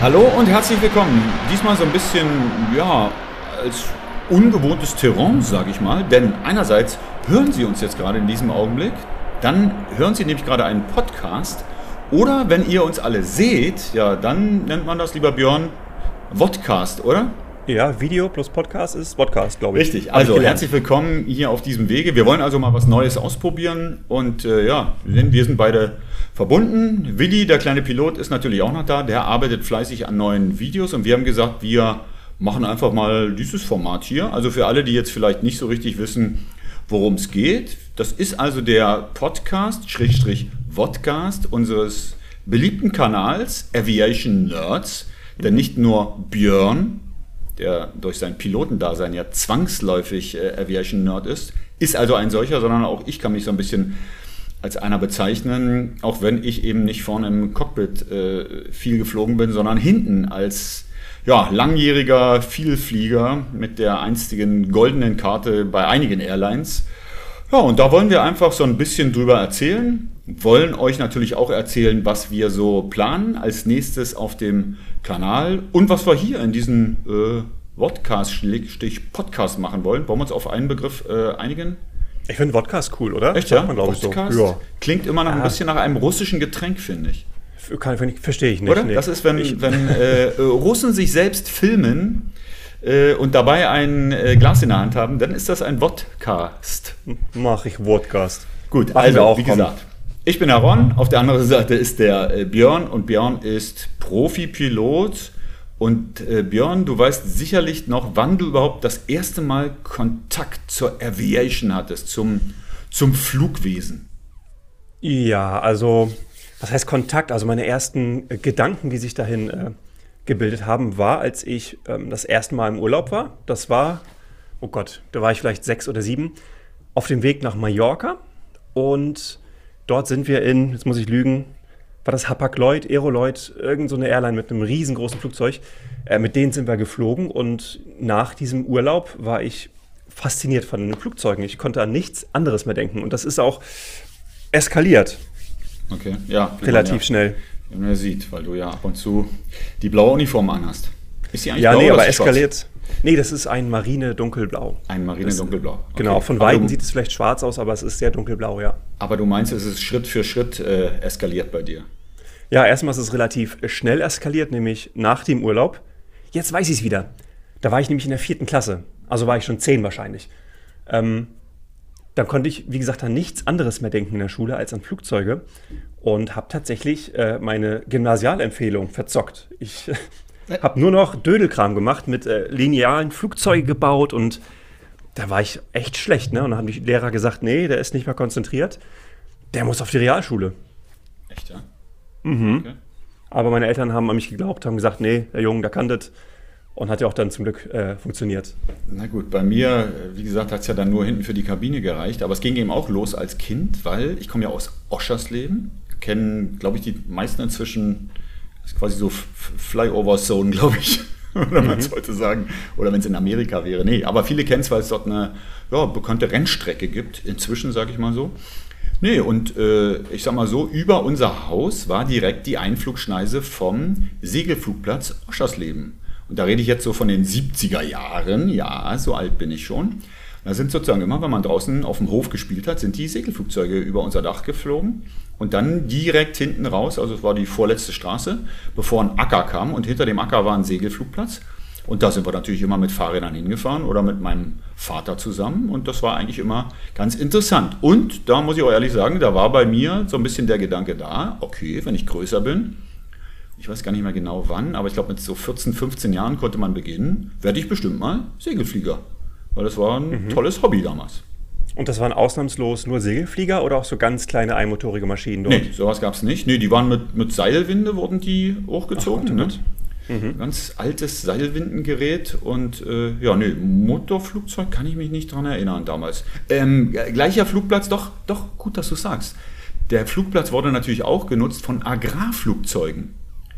Hallo und herzlich willkommen. Diesmal so ein bisschen, ja, als ungewohntes Terrain, sage ich mal. Denn einerseits hören Sie uns jetzt gerade in diesem Augenblick, dann hören Sie nämlich gerade einen Podcast. Oder wenn ihr uns alle seht, ja, dann nennt man das, lieber Björn, Vodcast, oder? Ja, Video plus Podcast ist Podcast, glaube ich. Richtig, also herzlich willkommen hier auf diesem Wege. Wir wollen also mal was Neues ausprobieren und ja, wir sind beide verbunden. Willi, der kleine Pilot, ist natürlich auch noch da. Der arbeitet fleißig an neuen Videos und wir haben gesagt, wir machen einfach mal dieses Format hier. Also für alle, die jetzt vielleicht nicht so richtig wissen, worum es geht. Das ist also der Podcast, Vodcast unseres beliebten Kanals Aviation Nerds. Denn nicht nur Björn, der durch sein Pilotendasein ja zwangsläufig Aviation Nerd ist also ein solcher, sondern auch ich kann mich so ein bisschen als einer bezeichnen, auch wenn ich eben nicht vorne im Cockpit viel geflogen bin, sondern hinten als ja, langjähriger Vielflieger mit der einstigen goldenen Karte bei einigen Airlines. Ja, und da wollen wir einfach so ein bisschen drüber erzählen, wollen euch natürlich auch erzählen, was wir so planen als nächstes auf dem Kanal und was wir hier in diesem Podcast machen wollen. Wollen wir uns auf einen Begriff einigen? Ich finde Vodcast cool, oder? Echt, ja? Man, Vodcast? So. Ja. Klingt immer noch ein bisschen nach einem russischen Getränk, finde ich. Verstehe ich nicht. Oder? Nee. Das ist, wenn Russen sich selbst filmen und dabei ein Glas in der Hand haben, dann ist das ein Vodcast. Mach ich Vodcast. Gut, also wie gesagt, ich bin der Ron, auf der anderen Seite ist der Björn und Björn ist Profi-Pilot. Und Björn, du weißt sicherlich noch, wann du überhaupt das erste Mal Kontakt zur Aviation hattest, zum Flugwesen. Ja, also, was heißt Kontakt? Also meine ersten Gedanken, die sich dahin gebildet haben, war, als ich das erste Mal im Urlaub war. Das war, oh Gott, da war ich vielleicht 6 oder 7, auf dem Weg nach Mallorca. Und dort sind wir jetzt muss ich lügen, war das Hapag-Lloyd, Aeroloyd, irgend so eine Airline mit einem riesengroßen Flugzeug. Mit denen sind wir geflogen und nach diesem Urlaub war ich fasziniert von den Flugzeugen. Ich konnte an nichts anderes mehr denken und das ist auch eskaliert. Okay, ja. Relativ schnell. Wie man ja sieht, weil du ja ab und zu die blaue Uniform anhast. Ist die eigentlich blau? Ja, nee, oder aber eskaliert. Schwarz? Nee, das ist ein Marine-Dunkelblau. Ein Marine-Dunkelblau. Okay. Genau, von Weitem sieht es vielleicht schwarz aus, aber es ist sehr dunkelblau, ja. Aber du meinst, es ist Schritt für Schritt eskaliert bei dir? Ja, erstmal ist es relativ schnell eskaliert, nämlich nach dem Urlaub. Jetzt weiß ich es wieder. Da war ich nämlich in der 4. Klasse. Also war ich schon 10 wahrscheinlich. Dann konnte ich, wie gesagt, an nichts anderes mehr denken in der Schule als an Flugzeuge. Und habe tatsächlich meine Gymnasialempfehlung verzockt. Ich habe nur noch Dödelkram gemacht, mit linealen Flugzeuge gebaut und da war ich echt schlecht. Ne? Und dann haben die Lehrer gesagt, nee, der ist nicht mehr konzentriert, der muss auf die Realschule. Echt, ja? Mhm. Okay. Aber meine Eltern haben an mich geglaubt, haben gesagt, nee, der Junge, der kann das. Und hat ja auch dann zum Glück funktioniert. Na gut, bei mir, wie gesagt, hat es ja dann nur hinten für die Kabine gereicht. Aber es ging eben auch los als Kind, weil ich komme ja aus Oschersleben. Kennen, glaube ich, die meisten inzwischen, das ist quasi so Flyover-Zone, glaube ich. Oder man es heute sagen. Oder wenn es in Amerika wäre. Nee, aber viele kennen es, weil es dort eine bekannte Rennstrecke gibt. Inzwischen, sage ich mal so. Nee, und ich sag mal so, über unser Haus war direkt die Einflugschneise vom Segelflugplatz Oschersleben. Und da rede ich jetzt so von den 70er Jahren, ja, so alt bin ich schon. Da sind sozusagen immer, wenn man draußen auf dem Hof gespielt hat, sind die Segelflugzeuge über unser Dach geflogen und dann direkt hinten raus, also es war die vorletzte Straße, bevor ein Acker kam und hinter dem Acker war ein Segelflugplatz. Und da sind wir natürlich immer mit Fahrrädern hingefahren oder mit meinem Vater zusammen und das war eigentlich immer ganz interessant. Und da muss ich auch ehrlich sagen, da war bei mir so ein bisschen der Gedanke da, okay, wenn ich größer bin, ich weiß gar nicht mehr genau wann, aber ich glaube mit so 14, 15 Jahren konnte man beginnen, werde ich bestimmt mal Segelflieger. Weil das war ein tolles Hobby damals. Und das waren ausnahmslos nur Segelflieger oder auch so ganz kleine einmotorige Maschinen dort? Nee, sowas gab es nicht. Nee, die waren mit Seilwinde, wurden die hochgezogen. Ach, Gott, ne? Ganz altes Seilwindengerät und Motorflugzeug kann ich mich nicht dran erinnern damals. Gleicher Flugplatz, doch, gut, dass du sagst. Der Flugplatz wurde natürlich auch genutzt von Agrarflugzeugen.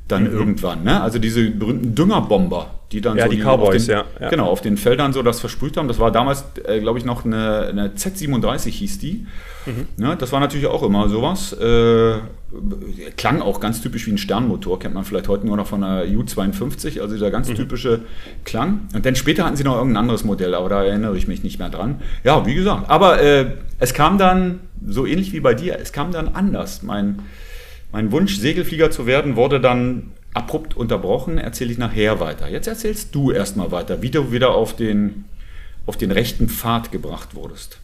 dann irgendwann, ne? Also diese berühmten Düngerbomber, die dann Ja, so die Cowboys, ja. Genau, auf den Feldern so das versprüht haben. Das war damals, glaube ich, noch eine Z37 hieß die. Ne? Das war natürlich auch immer sowas. Klang auch ganz typisch wie ein Sternmotor, kennt man vielleicht heute nur noch von der U52, also dieser ganz typische Klang. Und dann später hatten sie noch irgendein anderes Modell, aber da erinnere ich mich nicht mehr dran. Ja, wie gesagt, aber es kam dann, so ähnlich wie bei dir, es kam dann anders. Mein Wunsch, Segelflieger zu werden, wurde dann abrupt unterbrochen, erzähle ich nachher weiter. Jetzt erzählst du erstmal weiter, wie du wieder auf den rechten Pfad gebracht wurdest.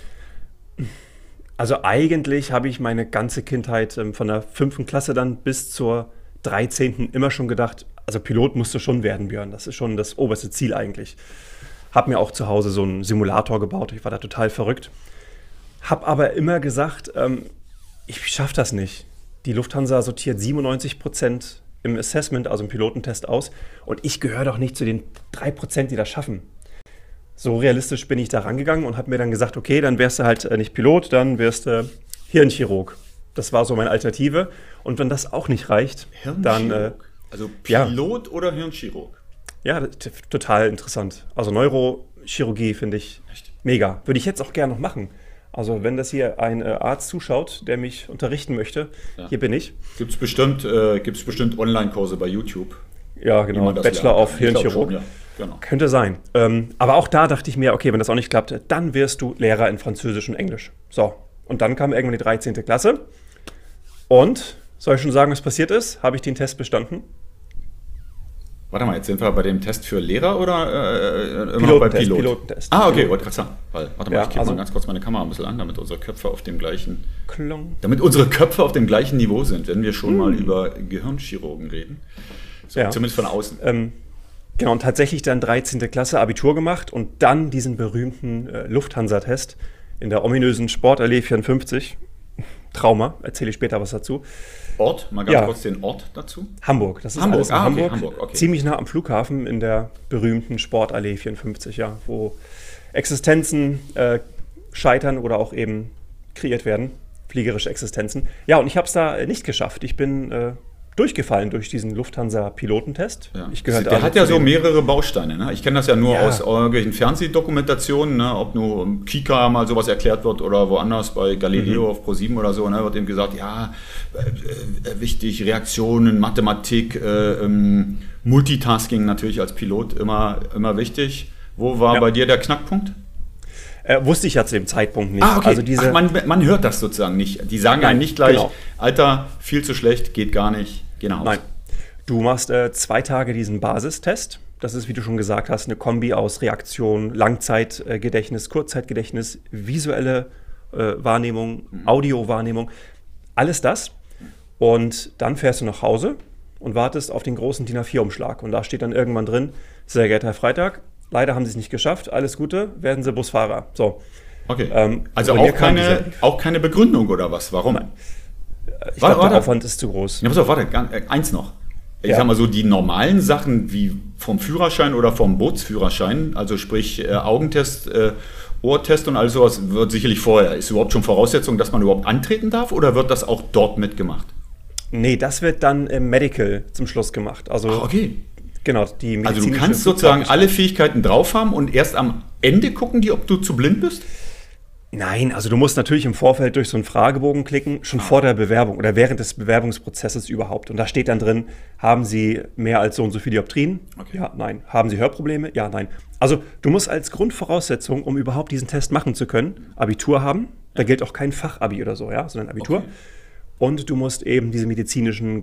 Also eigentlich habe ich meine ganze Kindheit von der 5. Klasse dann bis zur 13. immer schon gedacht, also Pilot musst du schon werden, Björn. Das ist schon das oberste Ziel eigentlich. Habe mir auch zu Hause so einen Simulator gebaut, ich war da total verrückt. Habe aber immer gesagt, ich schaffe das nicht. Die Lufthansa sortiert 97% im Assessment, also im Pilotentest aus. Und ich gehöre doch nicht zu den 3%, die das schaffen. So realistisch bin ich da rangegangen und habe mir dann gesagt, okay, dann wärst du halt nicht Pilot, dann wärst du Hirnchirurg. Das war so meine Alternative. Und wenn das auch nicht reicht, dann... also Pilot oder Hirnchirurg? Ja, total interessant. Also Neurochirurgie finde ich mega. Würde ich jetzt auch gerne noch machen. Also wenn das hier ein Arzt zuschaut, der mich unterrichten möchte, hier bin ich. Gibt's bestimmt Online-Kurse bei YouTube. Ja, genau. Bachelor auf Hirnchirurg. Ja, genau. Könnte sein. Aber auch da dachte ich mir, okay, wenn das auch nicht klappt, dann wirst du Lehrer in Französisch und Englisch. So, und dann kam irgendwann die 13. Klasse. Und, soll ich schon sagen, was passiert ist? Habe ich den Test bestanden? Warte mal, jetzt sind wir bei dem Test für Lehrer oder immer bei Pilot? Pilotentest. Ah, okay, wollte gerade sagen. Warte mal, Ja, ich kippe mal ganz kurz meine Kamera ein bisschen an, damit unsere Köpfe auf dem gleichen Niveau sind, wenn wir schon mal über Gehirnchirurgen reden. So, Ja. Zumindest von außen. Genau, und tatsächlich dann 13. Klasse Abitur gemacht und dann diesen berühmten Lufthansa-Test in der ominösen Sportallee 54. Trauma, erzähle ich später was dazu. Ort, mal ganz kurz den Ort dazu. Hamburg, das ist Hamburg. alles in Hamburg. Hamburg, okay. Ziemlich nah am Flughafen in der berühmten Sportallee 54, ja, wo Existenzen scheitern oder auch eben kreiert werden, fliegerische Existenzen. Ja, und ich habe es da nicht geschafft. Ich bin durchgefallen durch diesen Lufthansa-Pilotentest. Ja. Der der hat ja so mehrere Bausteine. Ne? Ich kenne das ja nur aus irgendwelchen Fernsehdokumentationen, ne? Ob nur im Kika mal sowas erklärt wird oder woanders bei Galileo auf Pro7 oder so, ne? Wird eben gesagt, ja, wichtig, Reaktionen, Mathematik, Multitasking natürlich als Pilot immer wichtig. Wo war bei dir der Knackpunkt? Wusste ich ja zu dem Zeitpunkt nicht. Ah, okay. Also diese man hört das sozusagen nicht. Die sagen einem nicht gleich, Alter, viel zu schlecht, geht gar nicht, geh nach Hause. Nein. Du machst 2 Tage diesen Basistest. Das ist, wie du schon gesagt hast, eine Kombi aus Reaktion, Langzeitgedächtnis, Kurzzeitgedächtnis, visuelle Wahrnehmung, Audiowahrnehmung, alles das. Und dann fährst du nach Hause und wartest auf den großen DIN A4-Umschlag. Und da steht dann irgendwann drin, sehr geehrter Herr Freitag, leider haben Sie es nicht geschafft, alles Gute, werden Sie Busfahrer. So. Okay. Also auch keine Begründung oder was? Warum? Nein. Ich glaube, der Aufwand ist zu groß. Ja, pass auf, warte, eins noch. Ich sag mal so, die normalen Sachen wie vom Führerschein oder vom Bootsführerschein, also sprich Augentest, Ohrtest und all sowas, wird sicherlich vorher. Ist überhaupt schon Voraussetzung, dass man überhaupt antreten darf oder wird das auch dort mitgemacht? Nee, das wird dann im Medical zum Schluss gemacht. Also, okay. Genau, die medizinische. Also du kannst sozusagen alle Fähigkeiten drauf haben und erst am Ende gucken die, ob du zu blind bist? Nein, also du musst natürlich im Vorfeld durch so einen Fragebogen klicken, schon vor der Bewerbung oder während des Bewerbungsprozesses überhaupt. Und da steht dann drin, haben Sie mehr als so und so viele Dioptrien? Okay. Ja, nein. Haben Sie Hörprobleme? Ja, nein. Also du musst als Grundvoraussetzung, um überhaupt diesen Test machen zu können, Abitur haben. Da gilt auch kein Fachabi oder so, ja, sondern Abitur. Okay. Und du musst eben diese medizinischen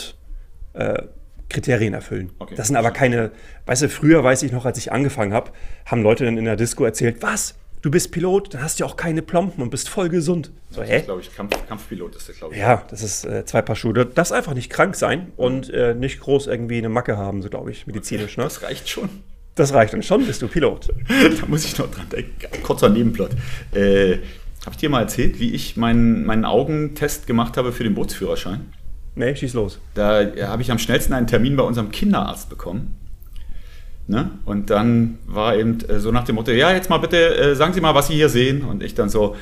Grundkriterien erfüllen. Okay. Das sind aber keine, weißt du, früher weiß ich noch, als ich angefangen habe, haben Leute dann in der Disco erzählt, was? Du bist Pilot, dann hast du ja auch keine Plomben und bist voll gesund. So, das ist, glaube ich, Kampfpilot ist das, glaube ich. Ja, das ist 2 Paar Schuhe. Du darfst einfach nicht krank sein und nicht groß irgendwie eine Macke haben, so glaube ich, medizinisch. Ne? Das reicht schon. Das reicht und schon bist du Pilot. Da muss ich noch dran denken. Kurzer Nebenplot. Habe ich dir mal erzählt, wie ich meinen Augentest gemacht habe für den Bootsführerschein? Nee, schieß los. Da habe ich am schnellsten einen Termin bei unserem Kinderarzt bekommen. Ne? Und dann war eben so nach dem Motto, ja, jetzt mal bitte, sagen Sie mal, was Sie hier sehen. Und ich dann so,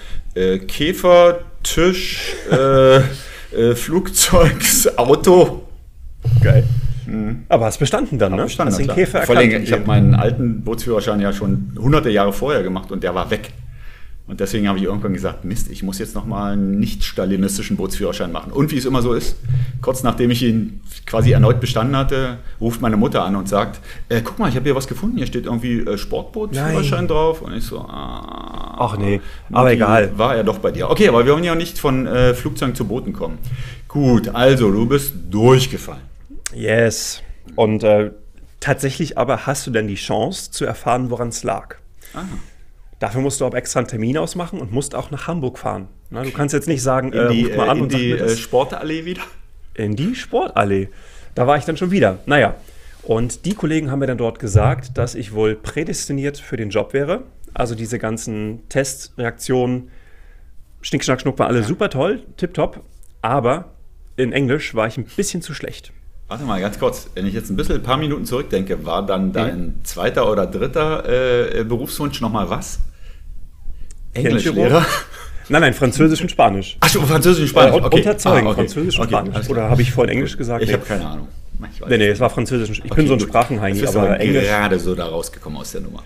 Käfer, Tisch, Flugzeug, Auto. Geil. Aber hast bestanden dann, ne? Bestanden, hast den klar. Käfer Vor allem, erkannt. ich habe meinen alten Bootsführerschein ja schon hunderte Jahre vorher gemacht und der war weg. Und deswegen habe ich irgendwann gesagt, Mist, ich muss jetzt nochmal einen nicht-stalinistischen Bootsführerschein machen. Und wie es immer so ist, kurz nachdem ich ihn quasi erneut bestanden hatte, ruft meine Mutter an und sagt, guck mal, ich habe hier was gefunden, hier steht irgendwie Sportbootsführerschein drauf. Und ich so, Ach nee, aber egal. War er doch bei dir. Okay, aber wir wollen ja nicht von Flugzeugen zu Booten kommen. Gut, also du bist durchgefallen. Yes. Und tatsächlich aber hast du denn die Chance zu erfahren, woran es lag. Aha. Dafür musst du aber extra einen Termin ausmachen und musst auch nach Hamburg fahren. Na, du kannst jetzt nicht sagen, Ruf mal an und sag mir die das. Sportallee wieder? In die Sportallee. Da war ich dann schon wieder. Naja, und die Kollegen haben mir dann dort gesagt, dass ich wohl prädestiniert für den Job wäre. Also diese ganzen Testreaktionen, Schnick, Schnack, Schnuck, war alle super toll, tipptopp. Aber in Englisch war ich ein bisschen zu schlecht. Warte mal, ganz kurz. Wenn ich jetzt ein paar Minuten zurückdenke, war dann dein zweiter oder dritter Berufswunsch nochmal was? Englischlehrer? Nein, Französisch und Spanisch. Ach so, Französisch und Spanisch. Okay. Unterzeugen, Okay. Französisch und Okay, Spanisch. alles Oder klar. habe ich vorhin Englisch gesagt? Ich habe keine Ahnung. Nee, es war Französisch. Ich bin so ein Sprachenheini, aber aber Englisch. Gerade so da rausgekommen aus der Nummer.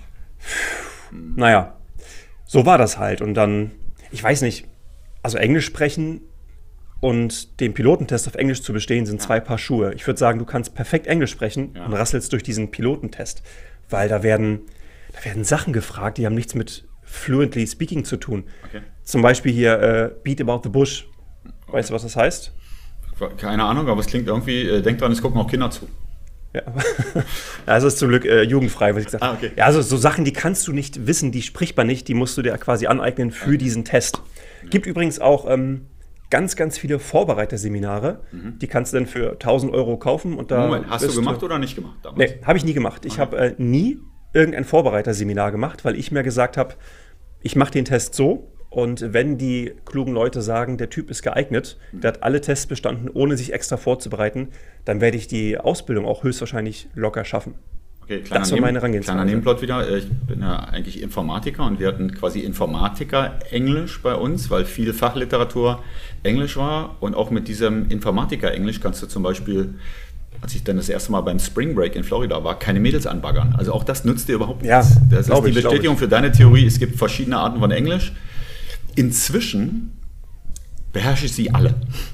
Naja, so war das halt. Und dann, ich weiß nicht, also Englisch sprechen und den Pilotentest auf Englisch zu bestehen, sind zwei Paar Schuhe. Ich würde sagen, du kannst perfekt Englisch sprechen und rasselst durch diesen Pilotentest. Weil da werden Sachen gefragt, die haben nichts mit fluently speaking zu tun. Okay. Zum Beispiel hier Beat About the Bush. Weißt du, was das heißt? Keine Ahnung, aber es klingt irgendwie, denk dran, es gucken auch Kinder zu. Ja, das ist zum Glück jugendfrei, was ich gesagt habe. Okay. Ja, also so Sachen, die kannst du nicht wissen, die spricht man nicht, die musst du dir quasi aneignen für diesen Test. Gibt übrigens auch ganz, ganz viele Vorbereiterseminare, die kannst du dann für 1.000 € kaufen. Und da Moment, hast du gemacht oder nicht gemacht damals? Nee, habe ich nie gemacht. Ich habe nie irgendein Vorbereiterseminar gemacht, weil ich mir gesagt habe, ich mache den Test so. Und wenn die klugen Leute sagen, der Typ ist geeignet, der hat alle Tests bestanden, ohne sich extra vorzubereiten, dann werde ich die Ausbildung auch höchstwahrscheinlich locker schaffen. Okay, das war meine Herangehensweise. Kleiner Nebenplot wieder. Ich bin ja eigentlich Informatiker und wir hatten quasi Informatiker-Englisch bei uns, weil viel Fachliteratur Englisch war. Und auch mit diesem Informatiker-Englisch kannst du zum Beispiel, als ich dann das erste Mal beim Spring Break in Florida war, keine Mädels anbaggern. Also auch das nützt dir überhaupt nichts. Ja, das ist die Bestätigung für deine Theorie. Es gibt verschiedene Arten von Englisch. Inzwischen beherrsche ich sie alle.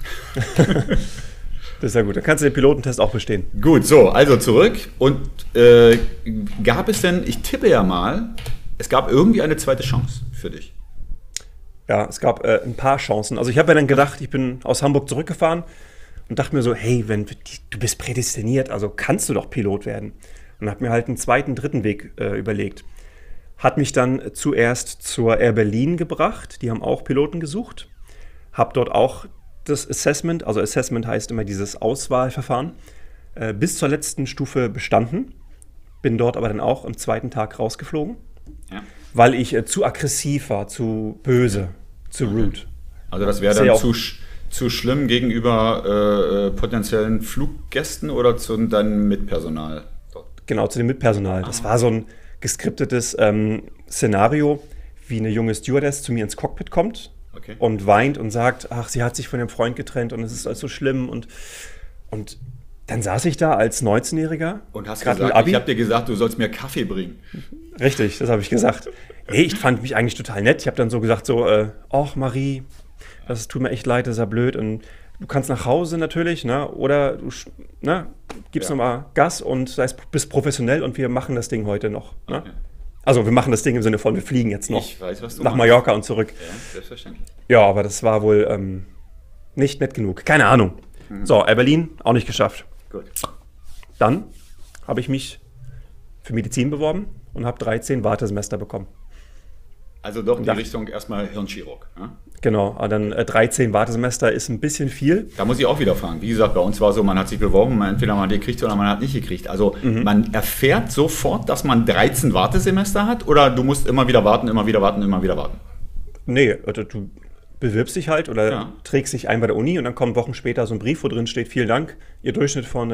Das ist ja gut, dann kannst du den Pilotentest auch bestehen. Gut, so, also zurück. Und gab es denn, ich tippe ja mal, es gab irgendwie eine zweite Chance für dich. Ja, es gab ein paar Chancen. Also ich habe mir dann gedacht, ich bin aus Hamburg zurückgefahren und dachte mir so, hey, du bist prädestiniert, also kannst du doch Pilot werden. Und habe mir halt einen zweiten, dritten Weg überlegt. Hat mich dann zuerst zur Air Berlin gebracht, die haben auch Piloten gesucht. Habe dort auch das Assessment, also Assessment heißt immer dieses Auswahlverfahren, bis zur letzten Stufe bestanden. Bin dort aber dann auch am zweiten Tag rausgeflogen, weil ich zu aggressiv war, zu böse, zu rude. Also das wäre dann zu schlimm gegenüber potenziellen Fluggästen oder zu deinem Mitpersonal dort? Genau, zu dem Mitpersonal. Das war so ein geskriptetes Szenario, wie eine junge Stewardess zu mir ins Cockpit kommt und weint und sagt, ach, sie hat sich von ihrem Freund getrennt und es ist alles so schlimm. Und dann saß ich da als 19-Jähriger. Und hast gesagt, ich habe dir gesagt, du sollst mir Kaffee bringen. Richtig, das habe ich gesagt. Nee, ich fand mich eigentlich total nett. Ich habe dann so gesagt, ach Marie, das tut mir echt leid, das ist ja blöd. Und du kannst nach Hause natürlich, ne? Oder du gibst nochmal Gas und bist professionell und wir machen das Ding heute noch. Ne? Okay. Also wir machen das Ding im Sinne von, wir fliegen jetzt noch nach Mallorca und zurück. Ja, selbstverständlich. Ja, aber das war wohl nicht nett genug. Keine Ahnung. So, Air Berlin auch nicht geschafft. Gut. Dann habe ich mich für Medizin beworben und habe 13 Wartesemester bekommen. Also doch in die Richtung erstmal Hirnchirurg. Ne? Genau, aber dann 13 Wartesemester ist ein bisschen viel. Da muss ich auch wieder fragen. Wie gesagt, bei uns war so, man hat sich beworben, entweder man hat gekriegt oder man hat nicht gekriegt. Also man erfährt sofort, dass man 13 Wartesemester hat oder du musst immer wieder warten, immer wieder warten, immer wieder warten? Nee, du bewirbst dich halt oder trägst dich ein bei der Uni und dann kommt Wochen später so ein Brief, wo drin steht, vielen Dank, Ihr Durchschnitt von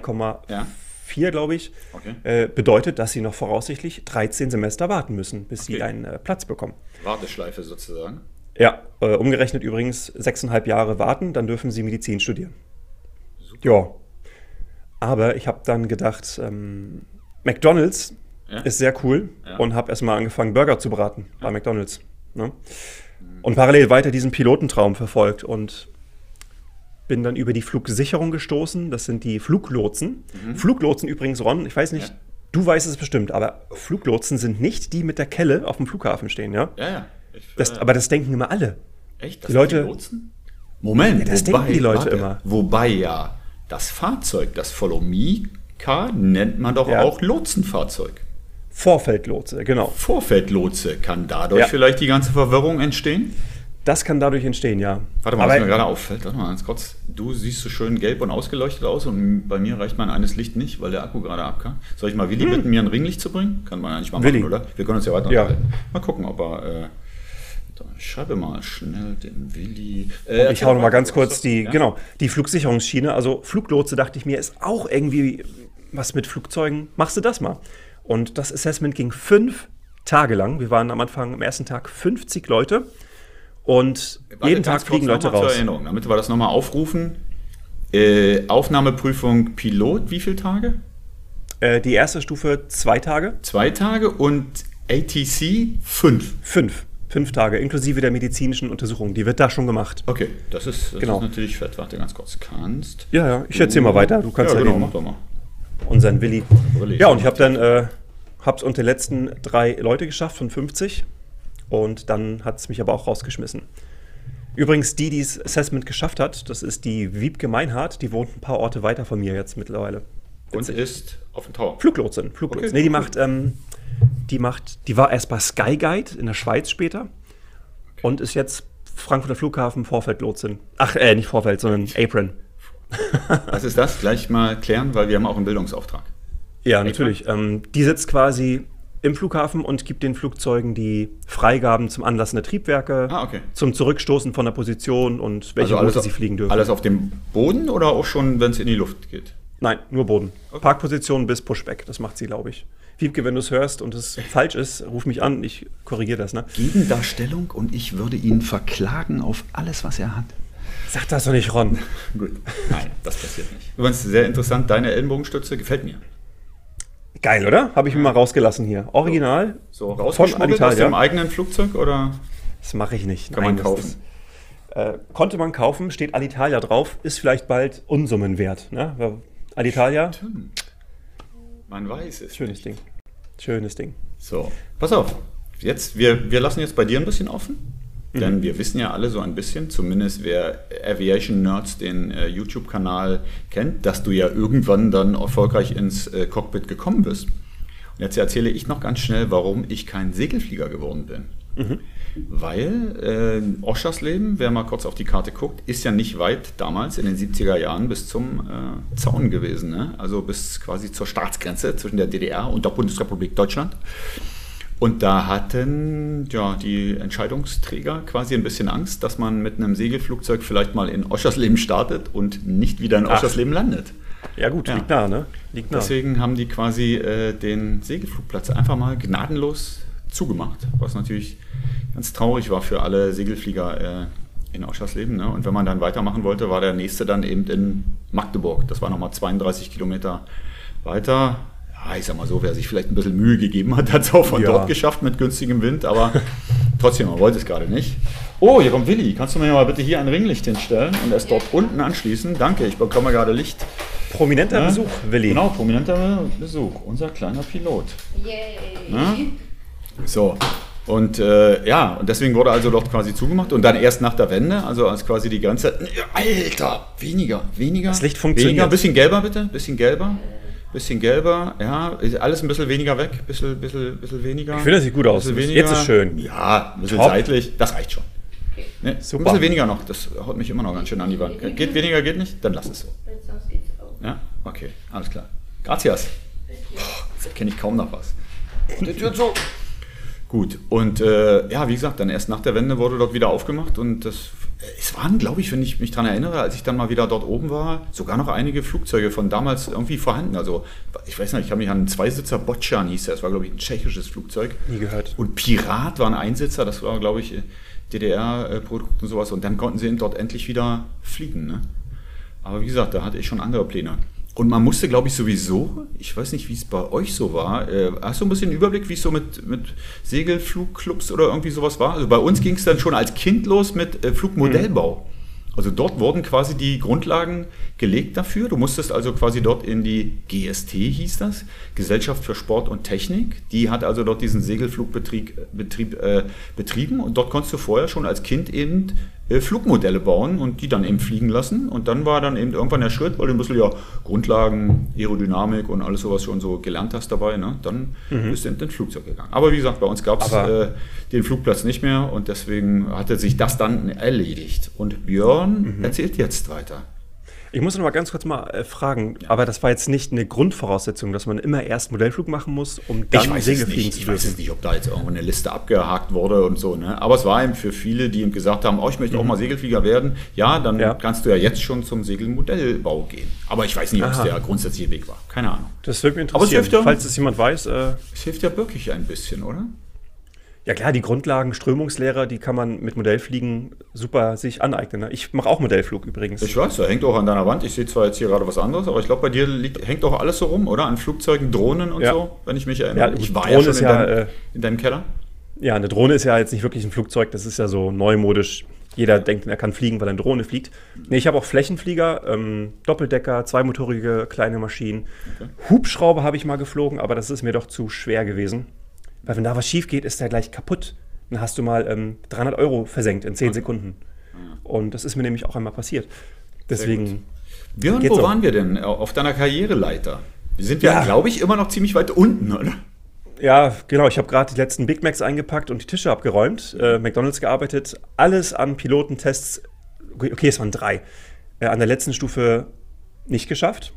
2,4, glaube ich, bedeutet, dass Sie noch voraussichtlich 13 Semester warten müssen, bis Sie einen Platz bekommen. Warteschleife sozusagen. Ja, umgerechnet übrigens 6,5 Jahre warten, dann dürfen Sie Medizin studieren. Super. Ja, Aber ich habe dann gedacht, McDonald's Ja. ist sehr cool Ja. und habe erstmal angefangen, Burger zu braten bei McDonald's. Ne? Und parallel weiter diesen Pilotentraum verfolgt und bin dann über die Flugsicherung gestoßen. Das sind die Fluglotsen. Fluglotsen übrigens, Ron, ich weiß nicht, Ja. du weißt es bestimmt, aber Fluglotsen sind nicht die mit der Kelle auf dem Flughafen stehen, ja? Ja. Aber das denken immer alle. Echt? die Leute- sind Lotsen? Moment, Ja, das denken die Leute immer. Wobei ja das Fahrzeug, das Follow-Me-Car, nennt man doch Ja. auch Lotsenfahrzeug. Vorfeldlotse, genau. Vorfeldlotse, kann dadurch Ja. vielleicht die ganze Verwirrung entstehen? Das kann dadurch entstehen, ja. Warte mal, Aber was mir gerade auffällt, warte mal ganz kurz. Du siehst so schön gelb und ausgeleuchtet aus und bei mir reicht mein eines Licht nicht, weil der Akku gerade abkam. Soll ich mal Willi bitten, mir ein Ringlicht zu bringen? Kann man eigentlich mal Willi. machen, oder? Wir können uns ja weiter Ja. unterhalten. Mal gucken, ob er... ich schreibe mal schnell den Willi. ich hau noch mal ganz kurz die, Ja? genau, die Flugsicherungsschiene. Also Fluglotse, dachte ich mir, ist auch irgendwie was mit Flugzeugen. Machst du das mal? Und das Assessment ging 5 Tage lang. Wir waren am Anfang, am ersten Tag 50 Leute. Und Warte, jeden ganz Tag fliegen kurz Leute noch mal zur raus. Erinnerung, damit wir das nochmal aufrufen. Aufnahmeprüfung Pilot, wie viele Tage? Die erste Stufe 2 Tage, 2 Tage und ATC 5. 5 Tage, inklusive der medizinischen Untersuchung. Die wird da schon gemacht. Okay, das ist Genau. natürlich fett. Warte ganz kurz. Kannst. Ja, ich erzähl mal weiter. Du kannst ja, genau, den, mach doch mal. unseren Willi. Willi. Ja, und ich habe dann hab's unter den letzten 3 Leute geschafft von 50 und dann hat es mich aber auch rausgeschmissen. Übrigens, die das Assessment geschafft hat, das ist die Wiebke Meinhardt, die wohnt ein paar Orte weiter von mir jetzt mittlerweile. Und ist auf dem Tower. Fluglotsin. Okay, Nee, cool. die war erst bei Sky Guide in der Schweiz später und ist jetzt Frankfurter Flughafen Vorfeldlotsin. Ach, nicht Vorfeld, sondern Apron. Was ist das? Gleich mal klären, weil wir haben auch einen Bildungsauftrag. Ja, natürlich. Die sitzt quasi im Flughafen und gibt den Flugzeugen die Freigaben zum Anlassen der Triebwerke, Ah, okay. zum Zurückstoßen von der Position und welche alles, Route sie fliegen dürfen. alles auf dem Boden oder auch schon, wenn es in die Luft geht? Nein, nur Boden. Okay. Parkposition bis Pushback, das macht sie, glaube ich. Wiebke, wenn du es hörst und es falsch ist, ruf mich an, ich korrigiere das. Ne? Geben da Stellung und ich würde ihn verklagen auf alles, was er hat. Sag das doch nicht, Ron. Gut. Nein, das passiert nicht. Übrigens sehr interessant, deine Ellenbogenstütze gefällt mir. Geil, oder? Habe ich mir mal rausgelassen hier. Original So von rausgeschmuggelt aus Alitalia. dem eigenen Flugzeug oder Das mache ich nicht. kann man das kaufen? ist- konnte man kaufen, steht Alitalia drauf, ist vielleicht bald Unsummen wert. Ne? Weil Alitalia, Man weiß es. schönes Ding. Schönes Ding. So, pass auf. Jetzt, wir lassen jetzt bei dir ein bisschen offen. Denn wir wissen ja alle so ein bisschen, zumindest wer Aviation Nerds den YouTube-Kanal kennt, dass du ja irgendwann dann erfolgreich ins Cockpit gekommen bist. Und jetzt erzähle ich noch ganz schnell, warum ich kein Segelflieger geworden bin. Weil Oschersleben, wer mal kurz auf die Karte guckt, ist ja nicht weit damals in den 70er Jahren bis zum Zaun gewesen. Ne? Also bis quasi zur Staatsgrenze zwischen der DDR und der Bundesrepublik Deutschland. Und da hatten ja die Entscheidungsträger quasi ein bisschen Angst, dass man mit einem Segelflugzeug vielleicht mal in Oschersleben startet und nicht wieder in Ach. Oschersleben landet. Ja gut, Ja. liegt nah, ne? Liegt nah. Deswegen haben die quasi den Segelflugplatz einfach mal gnadenlos zugemacht, was natürlich ganz traurig war für alle Segelflieger in Oschersleben. Ne? Und wenn man dann weitermachen wollte, war der nächste dann eben in Magdeburg. Das war nochmal 32 Kilometer weiter. Ja, ich sag mal so, wer sich vielleicht ein bisschen Mühe gegeben hat, hat es auch von Ja. dort geschafft mit günstigem Wind, aber trotzdem, man wollte es gerade nicht. Oh, hier kommt Willi. Kannst du mir mal bitte hier ein Ringlicht hinstellen und es dort unten anschließen? Danke, ich bekomme gerade Licht. Prominenter Ja? Besuch, Willi. Genau, prominenter Besuch. Unser kleiner Pilot. Yay. Ja? So. Und ja, und deswegen wurde also dort quasi zugemacht und dann erst nach der Wende, also als quasi die Grenze. Alter, weniger. Das Licht funktioniert. Weniger, bisschen gelber bitte, bisschen gelber, ja, ist alles ein bisschen weniger weg, bisschen weniger. Ich finde, das sieht gut aus. Bisschen Jetzt ist schön. Ja, ein bisschen Top. seitlich, das reicht schon. Ne, ein Super. bisschen weniger noch, das haut mich immer noch ganz schön an die Wand. Geht weniger, geht nicht? Dann lass es so. Sonst geht's auch. Ja, okay, alles klar. Gracias. Da kenne ich kaum noch was. Und die Tür zu. Gut, und ja, wie gesagt, dann erst nach der Wende wurde dort wieder aufgemacht und es waren, glaube ich, wenn ich mich daran erinnere, als ich dann mal wieder dort oben war, sogar noch einige Flugzeuge von damals irgendwie vorhanden. Also, ich weiß nicht, ich habe mich an einen Zweisitzer Boccan hieß der, das war, glaube ich, ein tschechisches Flugzeug. Nie gehört. Und Pirat war ein Einsitzer, das war, glaube ich, DDR-Produkt und sowas. Und dann konnten sie dort endlich wieder fliegen. Ne? Aber wie gesagt, da hatte ich schon andere Pläne. Und man musste, glaube ich, sowieso, ich weiß nicht, wie es bei euch so war, hast du ein bisschen Überblick, wie es so mit Segelflugclubs oder irgendwie sowas war? Also bei uns ging es dann schon als Kind los mit Flugmodellbau. Also dort wurden quasi die Grundlagen gelegt dafür. Du musstest also quasi dort in die GST, hieß das, Gesellschaft für Sport und Technik. Die hat also dort diesen Segelflugbetrieb betrieben und dort konntest du vorher schon als Kind eben Flugmodelle bauen und die dann eben fliegen lassen. Und dann war dann eben irgendwann der Schritt, weil du ein bisschen ja Grundlagen, Aerodynamik und alles sowas schon so gelernt hast dabei, ne? Dann bist du in den Flugzeug gegangen. Aber wie gesagt, bei uns gab es den Flugplatz nicht mehr und deswegen hatte sich das dann erledigt. Und Björn erzählt jetzt weiter. Ich muss noch mal ganz kurz mal fragen, aber das war jetzt nicht eine Grundvoraussetzung, dass man immer erst Modellflug machen muss, um dann Segel fliegen zu dürfen? Ich weiß es nicht, ob da jetzt irgendwo eine Liste abgehakt wurde und so, ne? Aber es war eben für viele, die ihm gesagt haben, ich möchte auch mal Segelflieger werden, dann kannst du ja jetzt schon zum Segelmodellbau gehen. Aber ich weiß nicht, ob es der grundsätzliche Weg war. Keine Ahnung. Das würde mich interessieren, falls es jemand weiß. Es hilft ja wirklich ein bisschen, oder? Ja klar, die Grundlagen, Strömungslehre, die kann man mit Modellfliegen super sich aneignen. Ne? Ich mache auch Modellflug übrigens. Ich weiß, da hängt auch an deiner Wand. Ich sehe zwar jetzt hier gerade was anderes, aber ich glaube, bei dir hängt auch alles so rum, oder? An Flugzeugen, Drohnen und so, wenn ich mich erinnere. Ja, ich war Drohne ja schon in deinem Keller. Ja, eine Drohne ist ja jetzt nicht wirklich ein Flugzeug, das ist ja so neumodisch. Jeder denkt, er kann fliegen, weil eine Drohne fliegt. Nee, ich habe auch Flächenflieger, Doppeldecker, zweimotorige kleine Maschinen. Okay. Hubschrauber habe ich mal geflogen, aber das ist mir doch zu schwer gewesen. Weil wenn da was schief geht, ist der gleich kaputt. Dann hast du mal 300 € versenkt in 10 Sekunden. Und das ist mir nämlich auch einmal passiert. Deswegen. Björn, wo waren wir denn auf deiner Karriereleiter? Wir sind ja, glaube ich, immer noch ziemlich weit unten, oder? Ja, genau. Ich habe gerade die letzten Big Macs eingepackt und die Tische abgeräumt. McDonald's gearbeitet. Alles an Pilotentests. Okay, es waren 3. An der letzten Stufe nicht geschafft.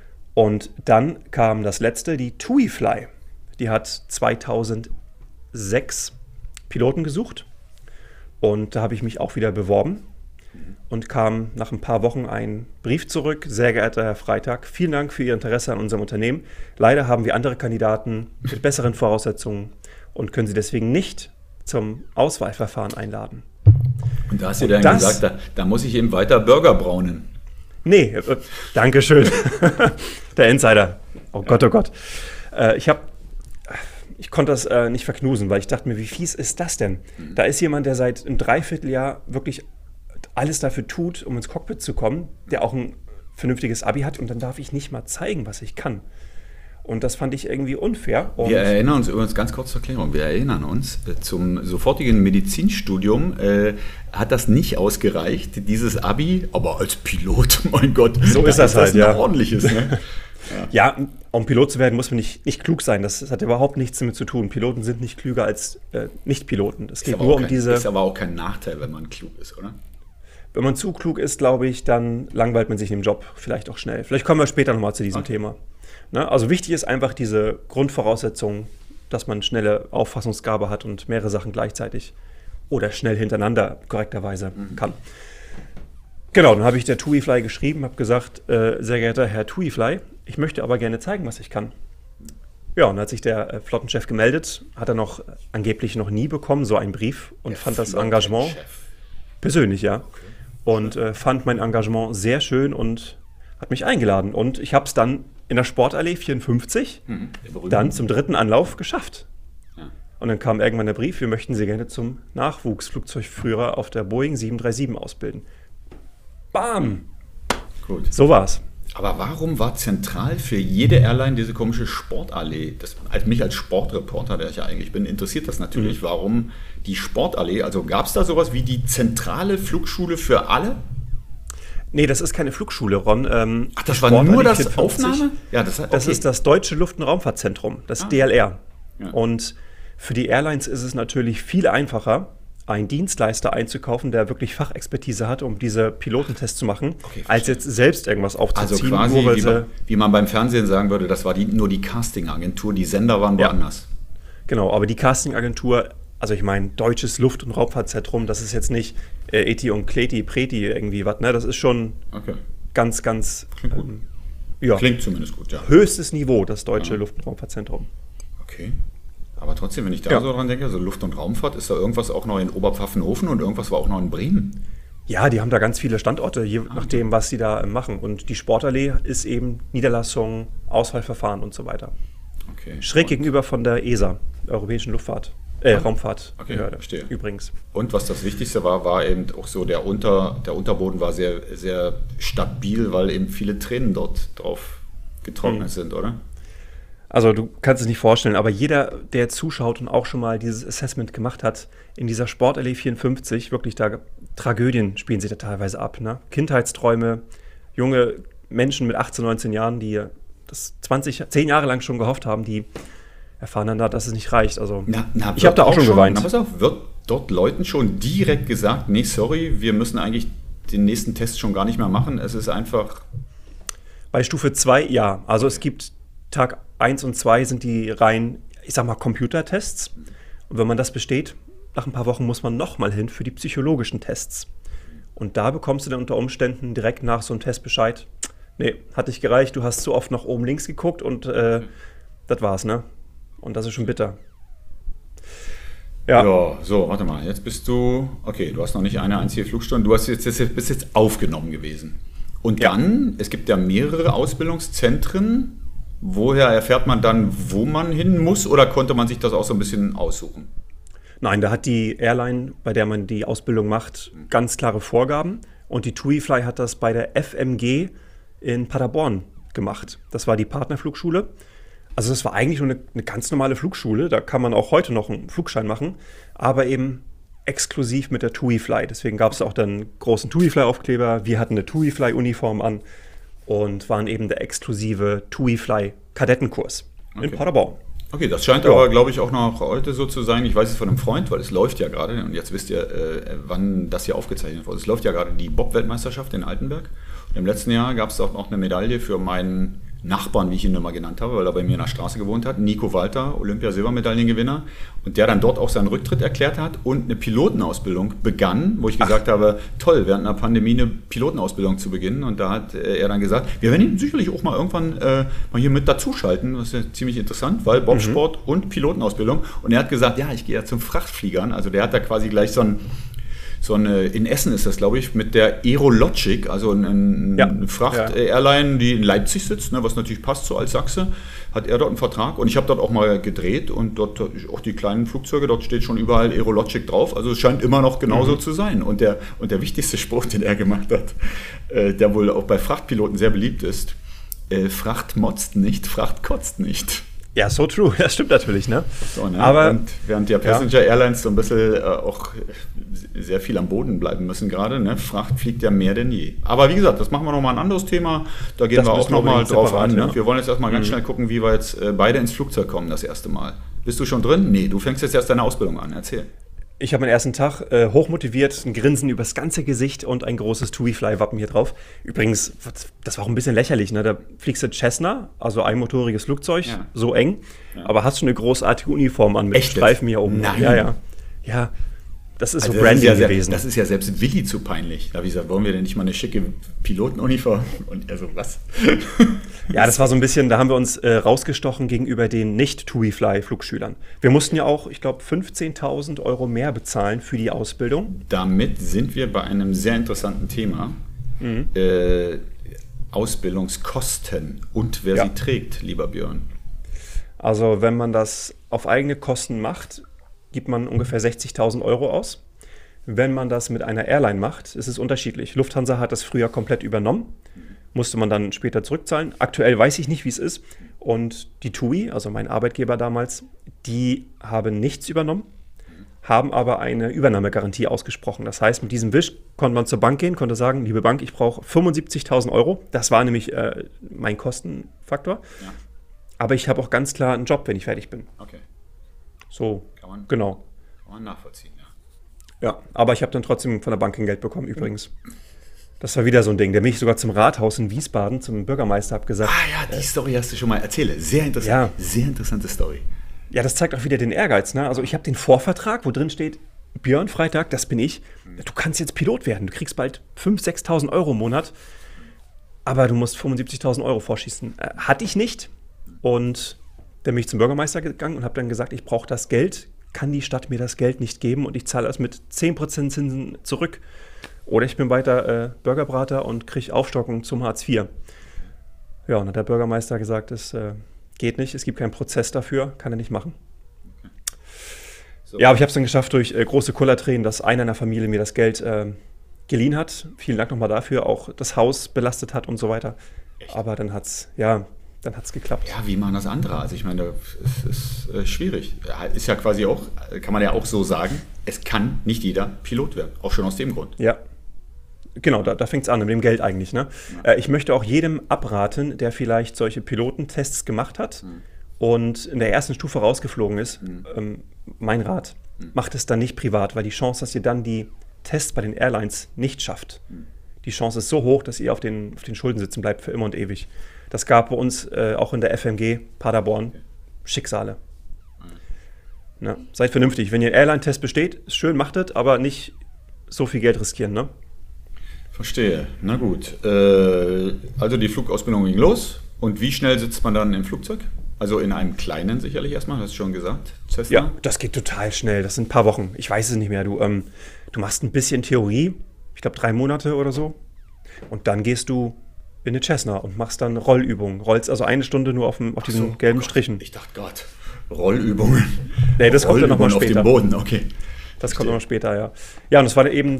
Und dann kam das letzte, die TUI Fly. Die hat 2006 Piloten gesucht und da habe ich mich auch wieder beworben und kam nach ein paar Wochen ein Brief zurück. Sehr geehrter Herr Freitag, vielen Dank für Ihr Interesse an unserem Unternehmen. Leider haben wir andere Kandidaten mit besseren Voraussetzungen und können Sie deswegen nicht zum Auswahlverfahren einladen. Und da hast du dann gesagt, da muss ich eben weiter Burger braunen. Nee, Dankeschön. Der Insider. Oh Gott, oh Gott. Ich konnte das nicht verknusen, weil ich dachte mir, wie fies ist das denn? Da ist jemand, der seit einem Dreivierteljahr wirklich alles dafür tut, um ins Cockpit zu kommen, der auch ein vernünftiges Abi hat und dann darf ich nicht mal zeigen, was ich kann. Und das fand ich irgendwie unfair. Und wir erinnern uns übrigens, ganz kurz zur Erklärung, wir erinnern uns, zum sofortigen Medizinstudium hat das nicht ausgereicht, dieses Abi, aber als Pilot, mein Gott, so ist das halt, ein ordentliches, ne? Ja, um Pilot zu werden, muss man nicht klug sein. Das hat überhaupt nichts damit zu tun. Piloten sind nicht klüger als Nicht-Piloten. Es geht nur um diese. Ist aber auch kein Nachteil, wenn man klug ist, oder? Wenn man zu klug ist, glaube ich, dann langweilt man sich im Job vielleicht auch schnell. Vielleicht kommen wir später nochmal zu diesem Thema. Ne? Also wichtig ist einfach diese Grundvoraussetzung, dass man schnelle Auffassungsgabe hat und mehrere Sachen gleichzeitig oder schnell hintereinander korrekterweise kann. Genau, dann habe ich der TUI Fly geschrieben, habe gesagt, sehr geehrter Herr TUI Fly, ich möchte aber gerne zeigen, was ich kann. Ja, und dann hat sich der Flottenchef gemeldet, hat er angeblich noch nie bekommen, so einen Brief und fand das Engagement, persönlich, ja, und fand mein Engagement sehr schön und hat mich eingeladen. Und ich habe es dann in der Sportallee 54 dann zum 3. Anlauf geschafft. Ja. Und dann kam irgendwann der Brief, wir möchten Sie gerne zum Nachwuchsflugzeugführer auf der Boeing 737 ausbilden. Bam! Gut. So war's. Aber warum war zentral für jede Airline diese komische Sportallee? Mich als Sportreporter, der ich ja eigentlich bin, interessiert das natürlich. Warum die Sportallee? Also gab es da sowas wie die zentrale Flugschule für alle? Nee, das ist keine Flugschule, Ron. Ach, das war nur das Aufnahme? Ja, das ist das Deutsche Luft- und Raumfahrtzentrum, das DLR. Ja. Und für die Airlines ist es natürlich viel einfacher, einen Dienstleister einzukaufen, der wirklich Fachexpertise hat, um diese Pilotentests zu machen, als jetzt selbst irgendwas aufzuziehen. Also quasi, wie man beim Fernsehen sagen würde, das war nur die Castingagentur, die Sender waren woanders. Genau, aber die Castingagentur, also ich meine, Deutsches Luft- und Raumfahrtzentrum, das ist jetzt nicht Eti und Kleti, Preti irgendwie was, ne? Das ist schon ganz, ganz... Klingt gut. Klingt zumindest gut, ja. Höchstes Niveau, das Deutsche Luft- und Raumfahrtzentrum. Okay. Aber trotzdem, wenn ich da so dran denke, so Luft- und Raumfahrt, ist da irgendwas auch noch in Oberpfaffenhofen und irgendwas war auch noch in Bremen? Ja, die haben da ganz viele Standorte, je nachdem, was sie da machen. Und die Sportallee ist eben Niederlassung, Auswahlverfahren und so weiter. Okay. Schräg gegenüber von der ESA, Europäischen Raumfahrtbehörde, verstehe. übrigens. Und was das Wichtigste war eben auch so, der Unterboden war sehr, sehr stabil, weil eben viele Tränen dort drauf getrocknet sind, oder? Also du kannst es nicht vorstellen, aber jeder, der zuschaut und auch schon mal dieses Assessment gemacht hat, in dieser Sportallee 54, wirklich da Tragödien spielen sich da teilweise ab. Ne? Kindheitsträume, junge Menschen mit 18, 19 Jahren, die das 10 Jahre lang schon gehofft haben, die erfahren dann da, dass es nicht reicht. Also ich habe da auch schon geweint. Pass auf, wird dort Leuten schon direkt gesagt, nee, sorry, wir müssen eigentlich den nächsten Test schon gar nicht mehr machen, es ist einfach... Bei Stufe 2, ja. Also es gibt Tag 1 und 2 sind die rein, ich sag mal, Computertests. Und wenn man das besteht, nach ein paar Wochen muss man nochmal hin für die psychologischen Tests. Und da bekommst du dann unter Umständen direkt nach so einem Test Bescheid, nee, hat nicht gereicht, du hast zu oft nach oben links geguckt und das war's, ne? Und das ist schon bitter. Ja, so, warte mal, jetzt bist du, okay, du hast noch nicht eine einzige Flugstunde, bist jetzt aufgenommen gewesen. Und dann, es gibt ja mehrere Ausbildungszentren. Woher erfährt man dann, wo man hin muss, oder konnte man sich das auch so ein bisschen aussuchen? Nein, da hat die Airline, bei der man die Ausbildung macht, ganz klare Vorgaben. Und die TUIfly hat das bei der FMG in Paderborn gemacht. Das war die Partnerflugschule. Also das war eigentlich nur eine ganz normale Flugschule. Da kann man auch heute noch einen Flugschein machen, aber eben exklusiv mit der TUIfly. Deswegen gab es auch dann einen großen TUIfly-Aufkleber. Wir hatten eine TUIfly-Uniform an und waren eben der exklusive TUIfly-Kadettenkurs in Paderborn. Okay, das scheint aber, glaube ich, auch noch heute so zu sein. Ich weiß es von einem Freund, weil es läuft ja gerade, und jetzt wisst ihr, wann das hier aufgezeichnet wurde. Es läuft ja gerade die Bob-Weltmeisterschaft in Altenberg. Und im letzten Jahr gab es auch noch eine Medaille für meinen Nachbarn, wie ich ihn immer genannt habe, weil er bei mir in der Straße gewohnt hat, Nico Walter, Olympia-Silbermedaillengewinner, und der dann dort auch seinen Rücktritt erklärt hat und eine Pilotenausbildung begann, wo ich gesagt habe, toll, während einer Pandemie eine Pilotenausbildung zu beginnen. Und da hat er dann gesagt, wir werden ihn sicherlich auch mal irgendwann mal hier mit dazuschalten. Das ist ja ziemlich interessant, weil Bobsport und Pilotenausbildung. Und er hat gesagt, ja, ich gehe ja zum Frachtfliegern. Also der hat da quasi gleich so eine, in Essen ist das, glaube ich, mit der Aerologic, also eine Fracht-Airline, die in Leipzig sitzt, ne, was natürlich passt so als Sachse, hat er dort einen Vertrag. Und ich habe dort auch mal gedreht und dort auch die kleinen Flugzeuge, dort steht schon überall Aerologic drauf. Also es scheint immer noch genauso zu sein. Und der wichtigste Spruch, den er gemacht hat, der wohl auch bei Frachtpiloten sehr beliebt ist, Fracht motzt nicht, Fracht kotzt nicht. Ja, so true. Das stimmt natürlich, ne? So, ne? Aber und während ja Passenger Airlines so ein bisschen auch sehr viel am Boden bleiben müssen gerade, ne? Fracht fliegt ja mehr denn je. Aber wie gesagt, das machen wir nochmal ein anderes Thema. Da gehen wir auch nochmal drauf ein. Ne? Wir wollen jetzt erstmal ganz schnell gucken, wie wir jetzt beide ins Flugzeug kommen das erste Mal. Bist du schon drin? Nee, du fängst jetzt erst deine Ausbildung an. Erzähl. Ich habe meinen ersten Tag hochmotiviert, ein Grinsen übers ganze Gesicht und ein großes TUIfly-Wappen hier drauf. Übrigens, das war auch ein bisschen lächerlich, ne? Da fliegst du Cessna, also einmotoriges Flugzeug, so eng, aber hast schon eine großartige Uniform an mit Streifen hier oben. Nein. Ja, das ist also so Branding gewesen. Das ist ja selbst Willi zu peinlich. Da habe ich gesagt, wollen wir denn nicht mal eine schicke Pilotenuniform? Und er so, was? Ja, das war so ein bisschen, da haben wir uns rausgestochen gegenüber den Nicht-TUIfly-Flugschülern. Wir mussten ja auch, ich glaube, 15.000 € mehr bezahlen für die Ausbildung. Damit sind wir bei einem sehr interessanten Thema. Ausbildungskosten und wer sie trägt, lieber Björn. Also wenn man das auf eigene Kosten macht, gibt man ungefähr 60.000 € aus. Wenn man das mit einer Airline macht, ist es unterschiedlich. Lufthansa hat das früher komplett übernommen, musste man dann später zurückzahlen. Aktuell weiß ich nicht, wie es ist. Und die TUI, also mein Arbeitgeber damals, die haben nichts übernommen, haben aber eine Übernahmegarantie ausgesprochen. Das heißt, mit diesem Wisch konnte man zur Bank gehen, konnte sagen, liebe Bank, ich brauche 75.000 €. Das war nämlich mein Kostenfaktor. Ja. Aber ich habe auch ganz klar einen Job, wenn ich fertig bin. Okay. So, Kann man nachvollziehen, ja. Ja, aber ich habe dann trotzdem von der Bank ein Geld bekommen, übrigens. Das war wieder so ein Ding. Da bin ich sogar zum Rathaus in Wiesbaden, zum Bürgermeister, habe gesagt. Die Story hast du schon mal erzählt. Sehr interessant. Ja. Sehr interessante Story. Ja, das zeigt auch wieder den Ehrgeiz. Ne? Also ich habe den Vorvertrag, wo drin steht, Björn Freitag, das bin ich. Du kannst jetzt Pilot werden. Du kriegst bald 5.000, 6.000 € im Monat. Aber du musst 75.000 € vorschießen. Hatte ich nicht. Und dann bin ich zum Bürgermeister gegangen und habe dann gesagt, ich brauche das Geld. Kann die Stadt mir das Geld nicht geben und ich zahle das mit 10% Zinsen zurück. oder ich bin weiter Burgerbrater und kriege Aufstockung zum Hartz IV. Ja, und dann hat der Bürgermeister gesagt, es geht nicht, es gibt keinen Prozess dafür, kann er nicht machen. So. Ja, aber ich habe es dann geschafft durch große Kullertränen, dass einer in der Familie mir das Geld geliehen hat. Vielen Dank nochmal dafür, auch das Haus belastet hat und so weiter. Echt? Aber dann hat es geklappt. Ja, wie machen das andere? Also ich meine, es ist schwierig. Ist ja quasi auch, kann man ja auch so sagen, es kann nicht jeder Pilot werden. Auch schon aus dem Grund. Ja, genau, da fängt es an, mit dem Geld eigentlich. Ne? Ja. Ich möchte auch jedem abraten, der vielleicht solche Pilotentests gemacht hat und in der ersten Stufe rausgeflogen ist. Mein Rat, macht es dann nicht privat, weil die Chance, dass ihr dann die Tests bei den Airlines nicht schafft, die Chance ist so hoch, dass ihr auf den Schulden sitzen bleibt für immer und ewig. Das gab bei uns auch in der FMG Paderborn Schicksale. Ne? Seid vernünftig. Wenn ihr einen Airline-Test besteht, ist schön, macht es, aber nicht so viel Geld riskieren. Ne? Verstehe. Na gut. Also die Flugausbildung ging los. Und wie schnell sitzt man dann im Flugzeug? Also in einem kleinen sicherlich erstmal, hast du schon gesagt. Cessna? Ja, das geht total schnell. Das sind ein paar Wochen. Ich weiß es nicht mehr. Du machst ein bisschen Theorie. Ich glaube 3 Monate oder so. Und dann gehst du in eine Cessna und machst dann Rollübungen. Rollst also 1 Stunde nur auf diesen gelben Strichen. Ich dachte, Gott, Rollübungen. Nee, das kommt dann nochmal später. Auf dem Boden, okay. Das kommt nochmal später, ja. Ja, und das war dann eben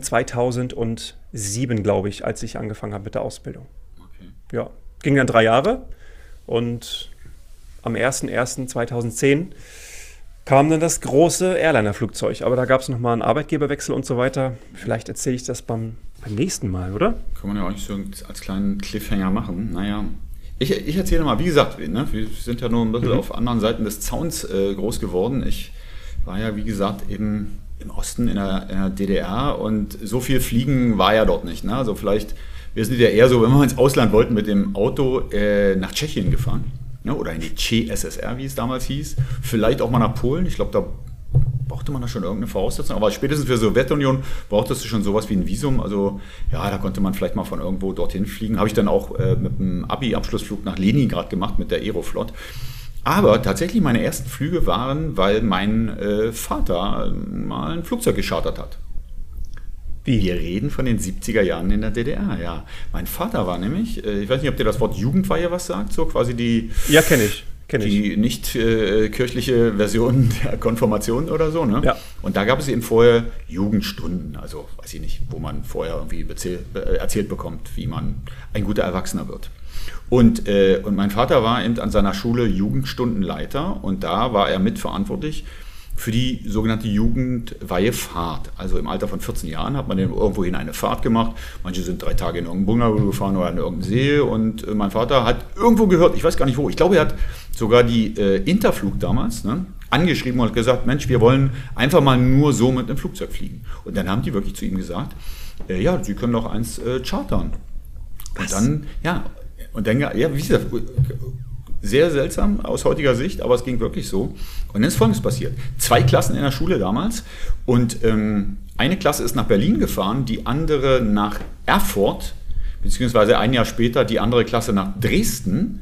2007, glaube ich, als ich angefangen habe mit der Ausbildung. Okay. Ja, ging dann 3 Jahre und am 01.01.2010 kam dann das große Airliner-Flugzeug. Aber da gab es nochmal einen Arbeitgeberwechsel und so weiter. Vielleicht erzähle ich das beim nächsten Mal, oder? Kann man ja auch nicht so als kleinen Cliffhanger machen. Naja, ich erzähle mal, wie gesagt, ne, wir sind ja nur ein bisschen auf anderen Seiten des Zauns groß geworden. Ich war ja, wie gesagt, eben im Osten in der DDR und so viel Fliegen war ja dort nicht. Ne? Also vielleicht, wir sind ja eher so, wenn wir ins Ausland wollten, mit dem Auto nach Tschechien gefahren. Ne? Oder in die CSSR, wie es damals hieß. Vielleicht auch mal nach Polen. Ich glaube, da brauchte man da schon irgendeine Voraussetzung. Aber spätestens für die Sowjetunion brauchtest du schon sowas wie ein Visum. Also ja, da konnte man vielleicht mal von irgendwo dorthin fliegen. Habe ich dann auch mit einem Abi-Abschlussflug nach Leningrad gemacht mit der Aeroflot. Aber tatsächlich meine ersten Flüge waren, weil mein Vater mal ein Flugzeug geschartert hat. Wie? Wir reden von den 70er Jahren in der DDR, ja. Mein Vater war nämlich, ich weiß nicht, ob dir das Wort Jugendweihe was sagt, so quasi die... Ja, kenne ich. Die nicht kirchliche Version der Konfirmation oder so, ne? Ja. Und da gab es eben vorher Jugendstunden, also weiß ich nicht, wo man vorher irgendwie erzählt bekommt, wie man ein guter Erwachsener wird. Und mein Vater war eben an seiner Schule Jugendstundenleiter und da war er mitverantwortlich für die sogenannte Jugendweihefahrt. Also im Alter von 14 Jahren hat man dann irgendwohin eine Fahrt gemacht. Manche sind 3 Tage in irgendeinen Bungalow gefahren oder in irgendeinen See. Und mein Vater hat irgendwo gehört, ich weiß gar nicht wo, ich glaube, er hat sogar die Interflug damals angeschrieben und hat gesagt, Mensch, wir wollen einfach mal nur so mit einem Flugzeug fliegen. Und dann haben die wirklich zu ihm gesagt, ja, Sie können doch eins chartern. Was? Und dann, ja, wie gesagt, sehr seltsam aus heutiger Sicht, aber es ging wirklich so. Und dann ist Folgendes passiert. 2 Klassen in der Schule damals und eine Klasse ist nach Berlin gefahren, die andere nach Erfurt, beziehungsweise ein Jahr später die andere Klasse nach Dresden,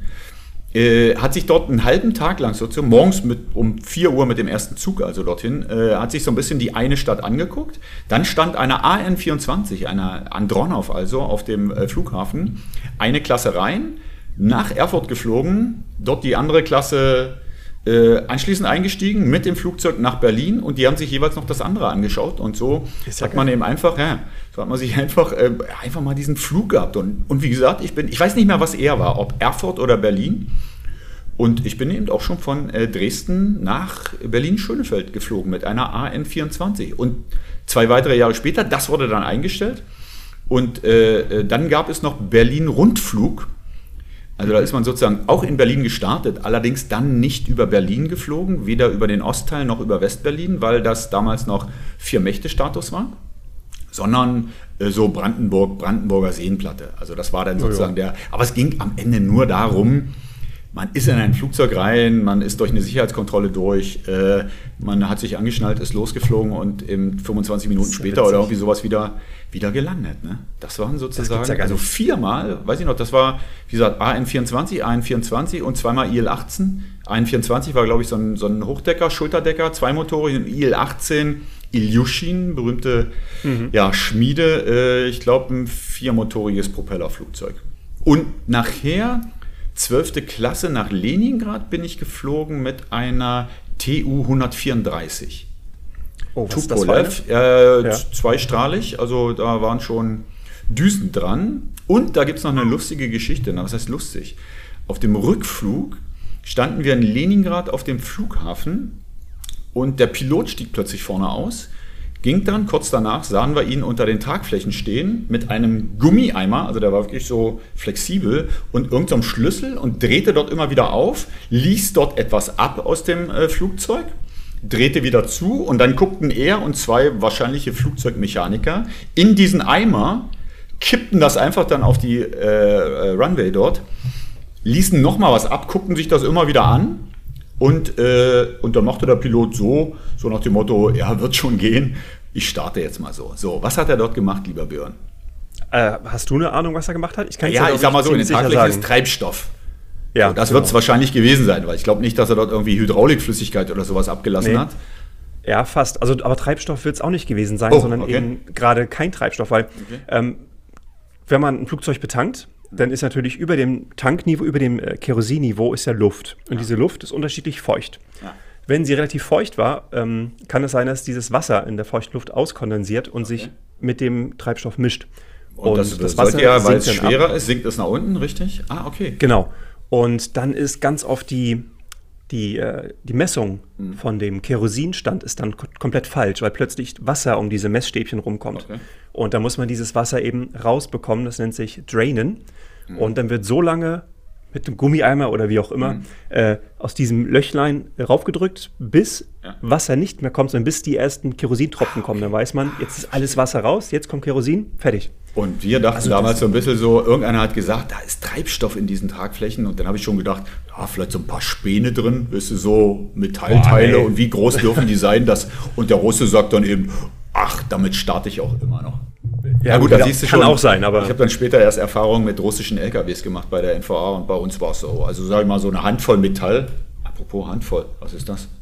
hat sich dort einen halben Tag lang, sozusagen morgens um 4 Uhr mit dem ersten Zug, also dorthin, hat sich so ein bisschen die eine Stadt angeguckt. Dann stand eine AN24, eine Andronow also, auf dem Flughafen, eine Klasse rein, nach Erfurt geflogen, dort die andere Klasse anschließend eingestiegen, mit dem Flugzeug nach Berlin und die haben sich jeweils noch das andere angeschaut und so hat man eben einfach, so hat man sich einfach mal diesen Flug gehabt und wie gesagt, ich weiß nicht mehr, was er war, ob Erfurt oder Berlin und ich bin eben auch schon von Dresden nach Berlin-Schönefeld geflogen mit einer AN24 und 2 weitere Jahre später, das wurde dann eingestellt und dann gab es noch Berlin-Rundflug. Also da ist man sozusagen auch in Berlin gestartet, allerdings dann nicht über Berlin geflogen, weder über den Ostteil noch über Westberlin, weil das damals noch 4-Mächte-Status war, sondern so Brandenburger Seenplatte. Also das war dann sozusagen aber es ging am Ende nur darum, man ist in ein Flugzeug rein, man ist durch eine Sicherheitskontrolle durch, man hat sich angeschnallt, ist losgeflogen und 25 Minuten später oder irgendwie sowas wieder gelandet. Ne? Das waren sozusagen, also 4-mal, weiß ich noch, das war, wie gesagt, AN24 und 2-mal IL-18. AN24 war, glaube ich, so ein Hochdecker, Schulterdecker, 2-motorig, und IL-18 Ilyushin, berühmte Schmiede, ich glaube ein 4-motoriges Propellerflugzeug. Und nachher, 12. Klasse nach Leningrad, bin ich geflogen mit einer Tu-134. Oh, was ist das Tupolev, für eine? zweistrahlig, also da waren schon Düsen dran. Und da gibt es noch eine lustige Geschichte. Na, was heißt lustig? Auf dem Rückflug standen wir in Leningrad auf dem Flughafen und der Pilot stieg plötzlich vorne aus, ging dann, kurz danach sahen wir ihn unter den Tragflächen stehen mit einem Gummieimer, also der war wirklich so flexibel, und irgendeinem Schlüssel und drehte dort immer wieder auf, ließ dort etwas ab aus dem Flugzeug, drehte wieder zu und dann guckten er und 2 wahrscheinliche Flugzeugmechaniker in diesen Eimer, kippten das einfach dann auf die Runway dort, ließen nochmal was ab, guckten sich das immer wieder an und dann machte der Pilot so nach dem Motto, ja, wird schon gehen, ich starte jetzt mal so. So, was hat er dort gemacht, lieber Björn? Hast du eine Ahnung, was er gemacht hat? Ich sag mal so, in den Tragflächen ist Treibstoff. Ja, so, das wird es wahrscheinlich gewesen sein, weil ich glaube nicht, dass er dort irgendwie Hydraulikflüssigkeit oder sowas abgelassen hat. Ja, fast. Also, aber Treibstoff wird es auch nicht gewesen sein, sondern eben gerade kein Treibstoff, weil wenn man ein Flugzeug betankt, dann ist natürlich über dem Tankniveau, über dem Kerosinniveau ist ja Luft. Und diese Luft ist unterschiedlich feucht. Ja. Wenn sie relativ feucht war, kann es sein, dass dieses Wasser in der feuchten Luft auskondensiert und sich mit dem Treibstoff mischt. Und das Wasser, weil es schwerer ist, sinkt es nach unten, richtig? Ah, okay. Genau. Und dann ist ganz oft die Messung von dem Kerosinstand ist dann komplett falsch, weil plötzlich Wasser um diese Messstäbchen rumkommt. Okay. Und da muss man dieses Wasser eben rausbekommen, das nennt sich Drainen. Und dann wird so lange mit einem Gummieimer oder wie auch immer aus diesem Löchlein raufgedrückt, bis Wasser nicht mehr kommt, sondern bis die ersten Kerosintropfen kommen. Dann weiß man, jetzt ist alles Wasser raus, jetzt kommt Kerosin, fertig. Und wir dachten damals so ein bisschen so, irgendeiner hat gesagt, da ist Treibstoff in diesen Tragflächen. Und dann habe ich schon gedacht, ja, vielleicht so ein paar Späne drin, weißt du, so Metallteile und wie groß dürfen die sein? Und der Russe sagt dann eben, ach, damit starte ich auch immer noch. Ja gut, da siehst du schon. Kann auch sein, aber... Ich habe dann später erst Erfahrungen mit russischen LKWs gemacht bei der NVA und bei uns war es so. Also sag ich mal, so eine Handvoll Metall. Apropos Handvoll, was ist das?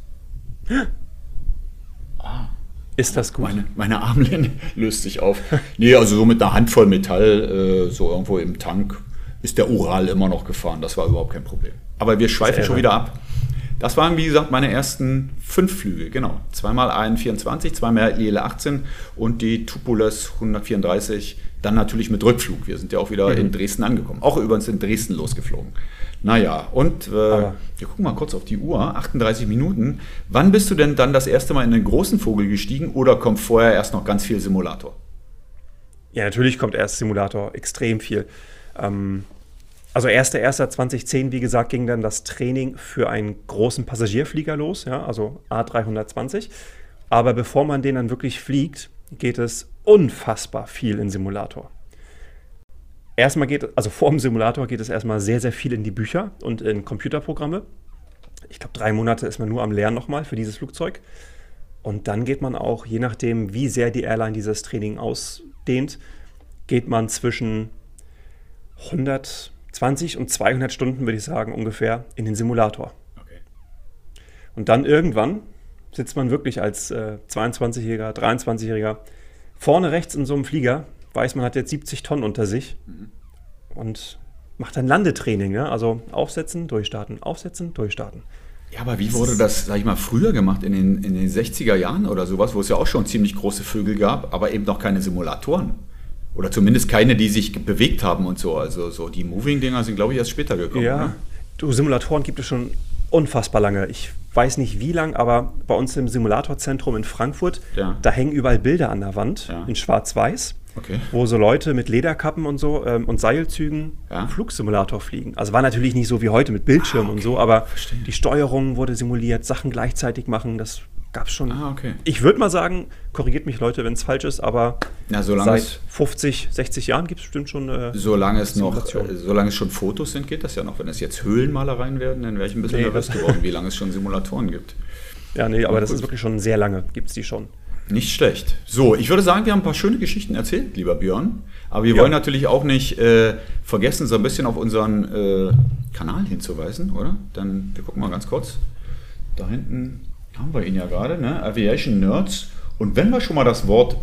Ist das gut? Meine Armlehne löst sich auf. Nee, also so mit einer Handvoll Metall, so irgendwo im Tank, ist der Ural immer noch gefahren. Das war überhaupt kein Problem. Aber wir schweifen schon wieder ab. Das waren, wie gesagt, meine ersten 5 Flüge, genau. 2-mal AN-24, 2-mal IL-18 und die Tupolev 134, dann natürlich mit Rückflug. Wir sind ja auch wieder in Dresden angekommen. Auch übrigens in Dresden losgeflogen. Naja, und wir gucken mal kurz auf die Uhr, 38 Minuten. Wann bist du denn dann das erste Mal in den großen Vogel gestiegen oder kommt vorher erst noch ganz viel Simulator? Ja, natürlich kommt erst Simulator, extrem viel. Also 1.1.2010, wie gesagt, ging dann das Training für einen großen Passagierflieger los, ja, also A320. Aber bevor man den dann wirklich fliegt, geht es unfassbar viel in Simulator. Vor dem Simulator geht es erstmal sehr, sehr viel in die Bücher und in Computerprogramme. Ich glaube, 3 Monate ist man nur am Lernen nochmal für dieses Flugzeug. Und dann geht man auch, je nachdem, wie sehr die Airline dieses Training ausdehnt, geht man zwischen 120 und 200 Stunden, würde ich sagen, ungefähr in den Simulator. Okay. Und dann irgendwann sitzt man wirklich als 22-Jähriger, 23-Jähriger vorne rechts in so einem Flieger, weiß, man hat jetzt 70 Tonnen unter sich und macht dann Landetraining. Ja? Also aufsetzen, durchstarten, aufsetzen, durchstarten. Ja, aber wie wurde das, sag ich mal, früher gemacht, in den 60er Jahren oder sowas, wo es ja auch schon ziemlich große Vögel gab, aber eben noch keine Simulatoren? Oder zumindest keine, die sich bewegt haben und so. Also so die Moving-Dinger sind, glaube ich, erst später gekommen. Ja, ne? Simulatoren gibt es schon unfassbar lange. Ich weiß nicht wie lang, aber bei uns im Simulatorzentrum in Frankfurt, da hängen überall Bilder an der Wand in schwarz-weiß, wo so Leute mit Lederkappen und so und Seilzügen Flugsimulator fliegen. Also war natürlich nicht so wie heute mit Bildschirm und so, aber die Steuerung wurde simuliert, Sachen gleichzeitig machen, das gab es schon. Ich würde mal sagen, korrigiert mich Leute, wenn es falsch ist, aber seit 50, 60 Jahren gibt es bestimmt schon solange es schon Fotos sind, geht das ja noch. Wenn es jetzt Höhlenmalereien werden, dann wäre ich ein bisschen nervös geworden, wie lange es schon Simulatoren gibt. Ja, nee, aber das ist wirklich schon sehr lange, gibt es die schon. Nicht schlecht. So, ich würde sagen, wir haben ein paar schöne Geschichten erzählt, lieber Björn. Aber wir wollen natürlich auch nicht vergessen, so ein bisschen auf unseren Kanal hinzuweisen, oder? Dann, wir gucken mal ganz kurz. Da hinten haben wir ihn ja gerade, ne? Aviation Nerds. Und wenn wir schon mal das Wort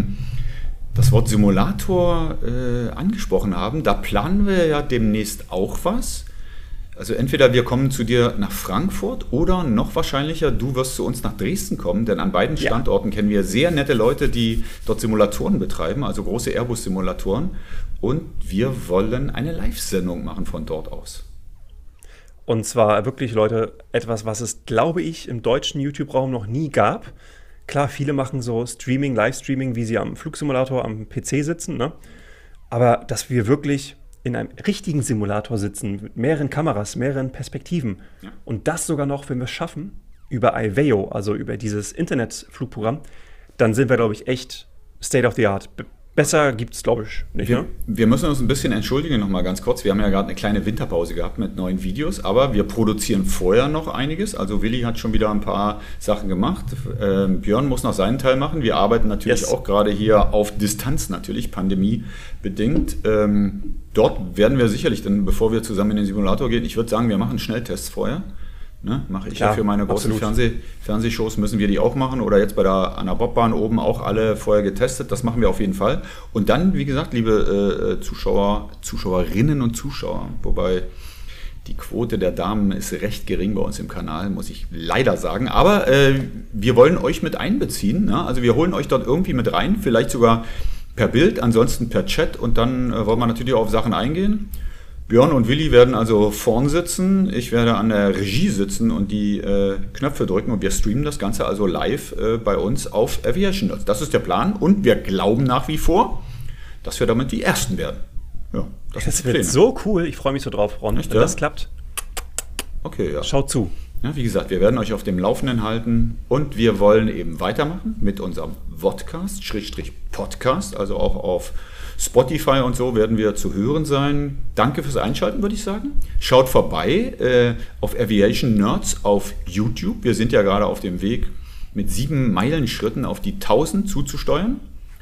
Simulator angesprochen haben, da planen wir ja demnächst auch was. Also entweder wir kommen zu dir nach Frankfurt oder noch wahrscheinlicher, du wirst zu uns nach Dresden kommen, denn an beiden Standorten kennen wir sehr nette Leute, die dort Simulatoren betreiben, also große Airbus-Simulatoren. Und wir wollen eine Live-Sendung machen von dort aus. Und zwar wirklich, Leute, etwas, was es, glaube ich, im deutschen YouTube-Raum noch nie gab. Klar, viele machen so Streaming, Livestreaming, wie sie am Flugsimulator am PC sitzen, ne? Aber dass wir wirklich in einem richtigen Simulator sitzen, mit mehreren Kameras, mehreren Perspektiven. Ja. Und das sogar noch, wenn wir es schaffen, über Iveo, also über dieses Internetflugprogramm, dann sind wir, glaube ich, echt State of the Art. Besser gibt es, glaube ich, nicht. Wir müssen uns ein bisschen entschuldigen, noch mal ganz kurz. Wir haben ja gerade eine kleine Winterpause gehabt mit neuen Videos, aber wir produzieren vorher noch einiges. Also Willi hat schon wieder ein paar Sachen gemacht. Björn muss noch seinen Teil machen. Wir arbeiten natürlich auch gerade hier auf Distanz, natürlich, pandemiebedingt. Dort werden wir sicherlich, dann, bevor wir zusammen in den Simulator gehen, ich würde sagen, wir machen Schnelltests vorher. Ne, mache ich ja für meine großen Fernsehshows, müssen wir die auch machen. Oder jetzt an der Bobbahn oben auch alle vorher getestet. Das machen wir auf jeden Fall. Und dann, wie gesagt, liebe Zuschauerinnen und Zuschauer, wobei die Quote der Damen ist recht gering bei uns im Kanal, muss ich leider sagen. Aber wir wollen euch mit einbeziehen. Ne? Also wir holen euch dort irgendwie mit rein, vielleicht sogar per Bild, ansonsten per Chat. Und dann wollen wir natürlich auch auf Sachen eingehen. Björn und Willi werden also vorn sitzen, ich werde an der Regie sitzen und die Knöpfe drücken und wir streamen das Ganze also live bei uns auf Aviation Nerds. Das ist der Plan und wir glauben nach wie vor, dass wir damit die Ersten werden. Ja, das wird so cool, ich freue mich so drauf, Ron. Wenn das klappt, okay, ja. Schaut zu. Ja, wie gesagt, wir werden euch auf dem Laufenden halten und wir wollen eben weitermachen mit unserem Vodcast, also auch auf Spotify und so werden wir zu hören sein. Danke fürs Einschalten, würde ich sagen. Schaut vorbei auf Aviation Nerds auf YouTube. Wir sind ja gerade auf dem Weg, mit 7 Meilenschritten auf die 1000 zuzusteuern.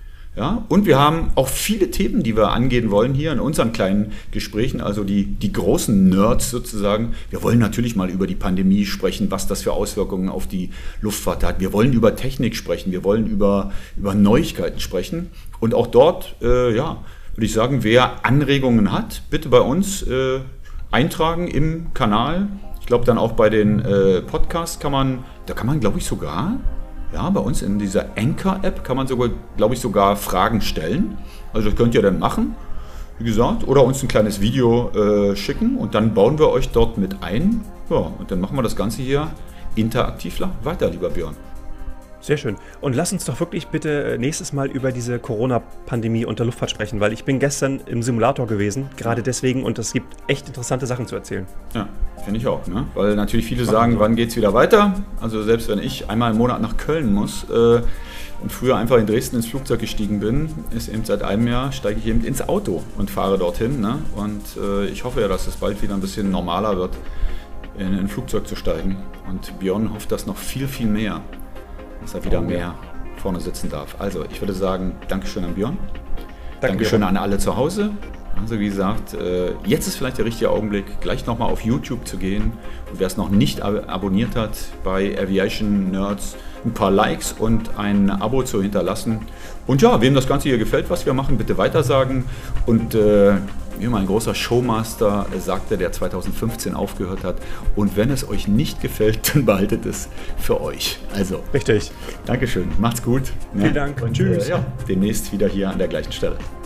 Ja, und wir haben auch viele Themen, die wir angehen wollen hier in unseren kleinen Gesprächen, also die großen Nerds sozusagen. Wir wollen natürlich mal über die Pandemie sprechen, was das für Auswirkungen auf die Luftfahrt hat. Wir wollen über Technik sprechen, wir wollen über Neuigkeiten sprechen. Und auch dort, würde ich sagen, wer Anregungen hat, bitte bei uns eintragen im Kanal. Ich glaube dann auch bei den Podcasts kann man, glaube ich sogar... Ja, bei uns in dieser Anchor-App kann man sogar, glaube ich, sogar Fragen stellen. Also das könnt ihr dann machen, wie gesagt, oder uns ein kleines Video schicken und dann bauen wir euch dort mit ein. Ja, und dann machen wir das Ganze hier interaktiv weiter, lieber Björn. Sehr schön. Und lass uns doch wirklich bitte nächstes Mal über diese Corona-Pandemie und der Luftfahrt sprechen, weil ich bin gestern im Simulator gewesen, gerade deswegen, und es gibt echt interessante Sachen zu erzählen. Ja, finde ich auch, ne? Weil natürlich viele sagen, wann geht es wieder weiter? Also selbst wenn ich einmal im Monat nach Köln muss und früher einfach in Dresden ins Flugzeug gestiegen bin, ist eben seit einem Jahr, steige ich eben ins Auto und fahre dorthin. Ne? Und ich hoffe ja, dass es bald wieder ein bisschen normaler wird, in ein Flugzeug zu steigen. Und Björn hofft das noch viel, viel mehr, dass er wieder mehr vorne sitzen darf. Also, ich würde sagen, Dankeschön an Björn. Dankeschön an alle zu Hause. Also, wie gesagt, jetzt ist vielleicht der richtige Augenblick, gleich nochmal auf YouTube zu gehen. Und wer es noch nicht abonniert hat, bei Aviation Nerds ein paar Likes und ein Abo zu hinterlassen. Und ja, wem das Ganze hier gefällt, was wir machen, bitte weitersagen. Und wie mein großer Showmaster sagte, der 2015 aufgehört hat, und wenn es euch nicht gefällt, dann behaltet es für euch. Also, richtig. Dankeschön, macht's gut. Vielen Dank und tschüss. Demnächst wieder hier an der gleichen Stelle.